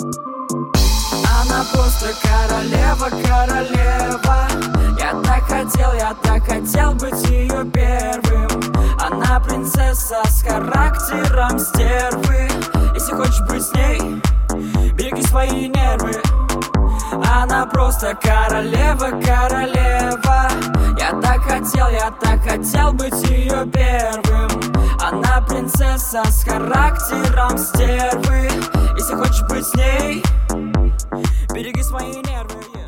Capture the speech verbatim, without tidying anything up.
Она просто королева, королева. Я так хотел, я так хотел быть ее первым. Она принцесса с характером стервы. Если хочешь быть с ней, береги свои нервы. Она просто королева, королева. Я так хотел, я так хотел быть ее первым. Она принцесса с характером стервы. Если хочешь быть с ней, береги свои нервы.